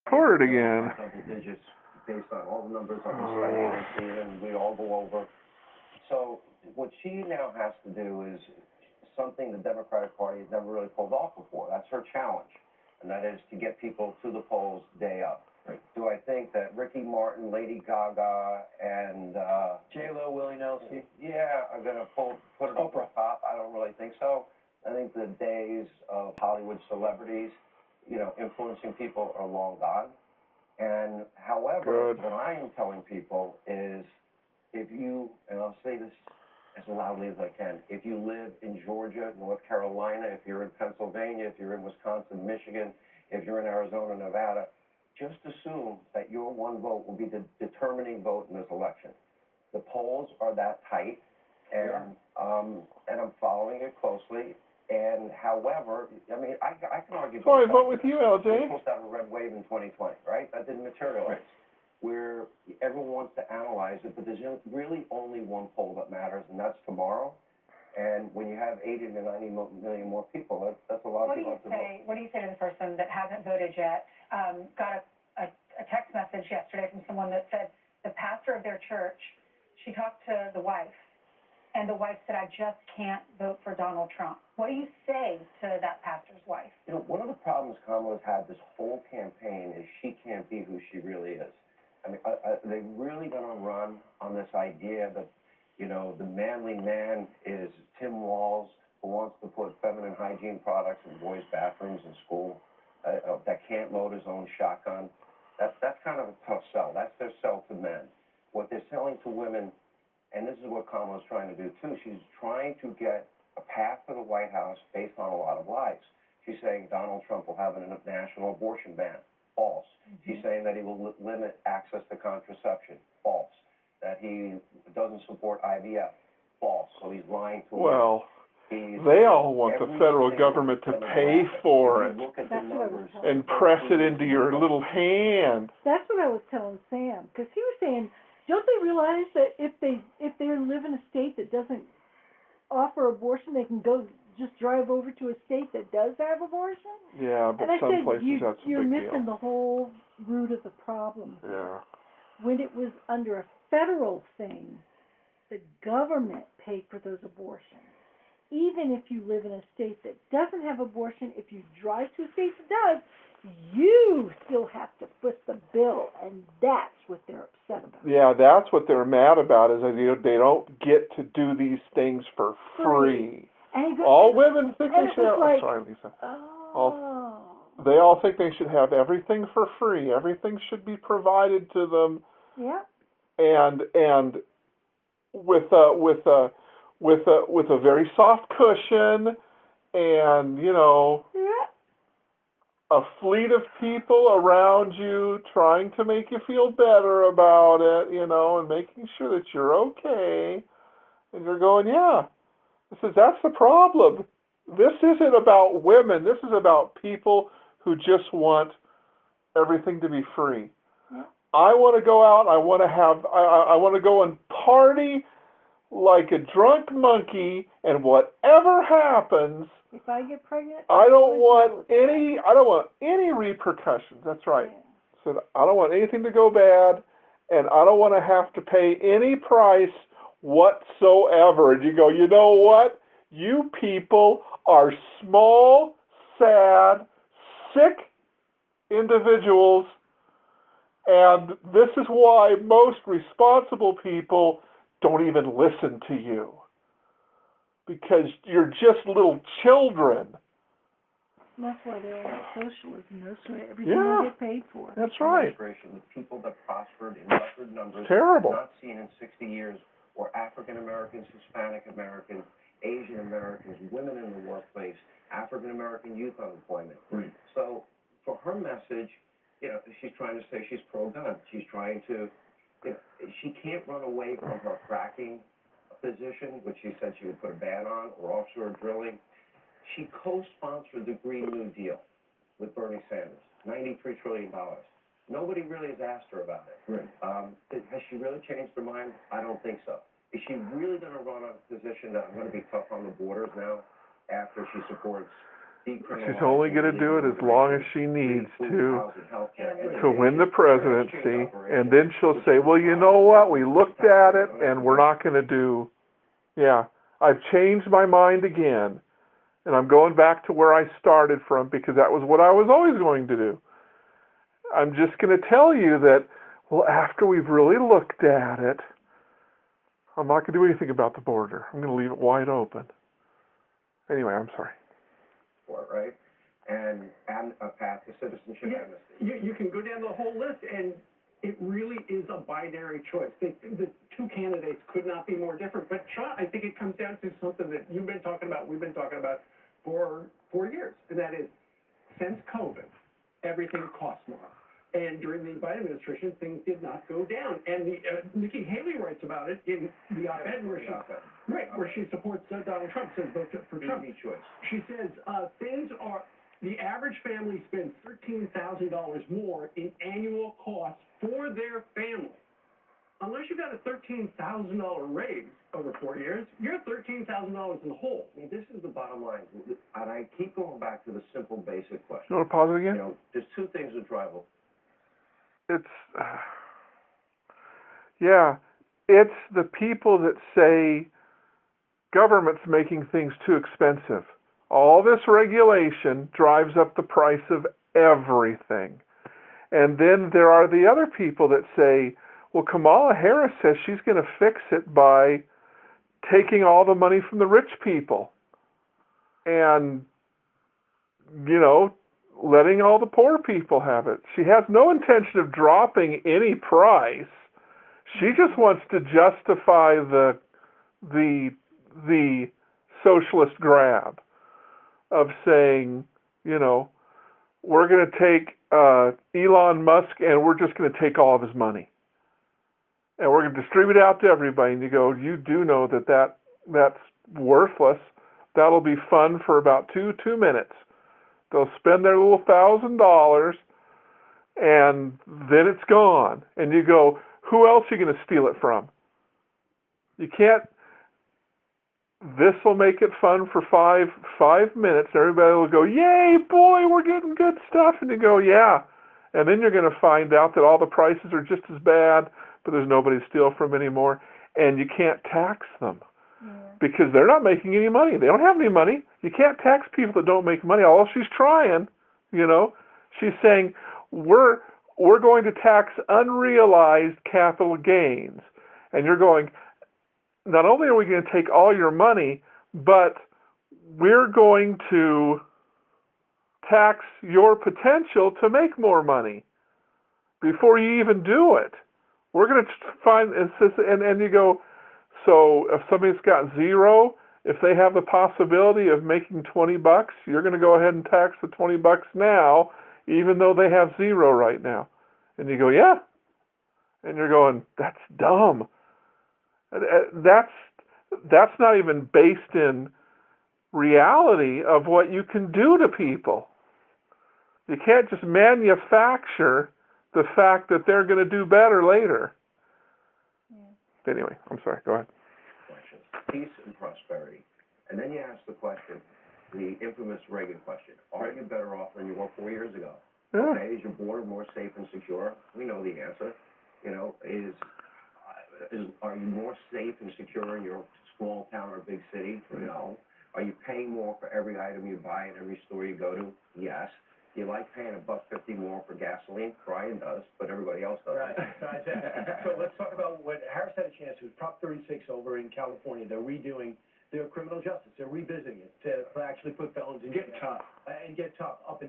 Record again. Double digits based on all the numbers on the study and we all go over. So what she now has to do is something the Democratic Party has never really pulled off before. That's her challenge, and that is to get people to the polls day of. Right. Do I think that Ricky Martin, Lady Gaga, and J-Lo, Willie Nelson, are going to put it over the top? I don't really think so. I think the days of Hollywood celebrities, influencing people are long gone. And however, what I am telling people is, if you, and I'll say this as loudly as I can, if you live in Georgia, North Carolina, if you're in Pennsylvania, if you're in Wisconsin, Michigan, if you're in Arizona, Nevada, just assume that your one vote will be the determining vote in this election. The polls are that tight, and I'm following it closely. And however, I mean, I can argue. So I vote with you, LJ. We're supposed to have a red wave in 2020, right? That didn't materialize. Right. Where everyone wants to analyze it, but there's really only one poll that matters, and that's tomorrow. And when you have 80 to 90 million more people, that's a lot of people to vote. What do you say to the person that hasn't voted yet? Got a text message yesterday from someone that said the pastor of their church, she talked to the wife, and the wife said, I just can't vote for Donald Trump. What do you say to that pastor's wife? One of the problems Kamala's had this whole campaign is she can't be who she really is. I mean, they're really going to run on this idea that, the manly man is Tim Walz, who wants to put feminine hygiene products in boys' bathrooms in school, that can't load his own shotgun. That's kind of a tough sell. That's their sell to men. What they're selling to women, and this is what Kamala's trying to do too, she's trying to get a path to the White House based on a lot of lies. She's saying Donald Trump will have a national abortion ban. False. She's saying that he will limit access to contraception. False. That he doesn't support IVF. False. So he's lying to women. Well, they all want the federal government to pay for it and press it into your little hand. That's what I was telling Sam, because he was saying, don't they realize that if they live in a state that doesn't offer abortion, they can go just drive over to a state that does have abortion? Yeah, but some places that's a big deal. You're missing the whole root of the problem. Yeah. When it was under a federal thing, the government paid for those abortions. Even if you live in a state that doesn't have abortion, if you drive to a state that does, you still have to foot the bill, and that's what they're upset about. Yeah, that's what they're mad about, is that they don't get to do these things for free. All women think they should have... Like, sorry, Lisa. Oh. They all think they should have everything for free. Everything should be provided to them. Yeah. And with a very soft cushion, and a fleet of people around you trying to make you feel better about it, and making sure that you're okay. And you're going, yeah. That's the problem. This isn't about women. This is about people who just want everything to be free. Yeah. I want to go out. I want to go and party like a drunk monkey, and whatever happens, if I get pregnant, I don't want any repercussions. That's right. Yeah. So I don't want anything to go bad, and I don't want to have to pay any price whatsoever. And you go, you know what? You people are small, sad, sick individuals, and this is why most responsible people don't even listen to you, because you're just little children. That's why they're all about socialism. That's why everything they get paid for. That's right. The people that prospered in record numbers, terrible, not seen in 60 years, were African Americans, Hispanic Americans, Asian Americans, women in the workplace, African American youth unemployment. Right. So for her message, she's trying to say she's pro-gun. She's trying to, she can't run away from her fracking position, which she said she would put a ban on, or offshore drilling. She co-sponsored the Green New Deal with Bernie Sanders, $93 trillion. Nobody really has asked her about it. Right. Has she really changed her mind? I don't think so. Is she really going to run a position that I'm going to be tough on the borders now after she supports She's only gonna do it as long as she needs to win the presidency, and then she'll say, well, you know what, we looked at it, and we're not gonna do, yeah, I've changed my mind again, and I'm going back to where I started from, because that was what I was always going to do. I'm just gonna tell you that, well, after we've really looked at it, I'm not gonna do anything about the border. I'm gonna leave it wide open. Anyway, I'm sorry. For, right? And a path to citizenship Yeah, amnesty. you can go down the whole list, and it really is a binary choice. The two candidates could not be more different. But Sean, I think it comes down to something that you've been talking about, we've been talking about for 4 years, and that is, since COVID, everything costs more. And during the Biden administration, things did not go down. And Nikki Haley writes about it in the op-ed where she supports Donald Trump, says vote for Trump. Easy choice. She says the average family spends $13,000 more in annual costs for their family. Unless you got a $13,000 raise over 4 years, you're $13,000 in the hole. I mean, this is the bottom line, and I keep going back to the simple, basic question. You want to pause it again? You know, there's two things that drive up. It's the people that say government's making things too expensive. All this regulation drives up the price of everything. And then there are the other people that say, well, Kamala Harris says she's going to fix it by taking all the money from the rich people and, you know, letting all the poor people have it. She has no intention of dropping any price. She just wants to justify the socialist grab of saying, you know, we're going to take Elon Musk and we're just going to take all of his money. And we're going to distribute it out to everybody. And you go, you do know that's worthless. That'll be fun for about two minutes. They'll spend their little $1,000 and then it's gone. And you go, who else are you going to steal it from? You can't. This will make it fun for five minutes. Everybody will go, yay, boy, we're getting good stuff. And you go, yeah. And then you're going to find out that all the prices are just as bad, but there's nobody to steal from anymore. And you can't tax them because they're not making any money. They don't have any money. You can't tax people that don't make money. Although she's trying, you know. She's saying, we're going to tax unrealized capital gains. And you're going, not only are we going to take all your money, but we're going to tax your potential to make more money before you even do it. We're going to find, and you go, so if somebody's got zero, if they have the possibility of making $20, you're going to go ahead and tax the $20 now, even though they have zero right now. And you go, yeah. And you're going, that's dumb. That's not even based in reality of what you can do to people. You can't just manufacture the fact that they're going to do better later. Yeah. Anyway, I'm sorry. Go ahead. Questions. Peace and prosperity. And then you ask the question, the infamous Reagan question. Are you better off than you were 4 years ago? Yeah. Okay, is your border more safe and secure? We know the answer. You know, are you more safe and secure in your small town or big city? No. Are you paying more for every item you buy in every store you go to? Yes. Do you like paying $1.50 more for gasoline? Brian does, but everybody else doesn't. Right. So let's talk about what Harris had a chance to. Prop 36 over in California. They're redoing their criminal justice. They're revisiting it to actually put felons in jail. And get tough. Up and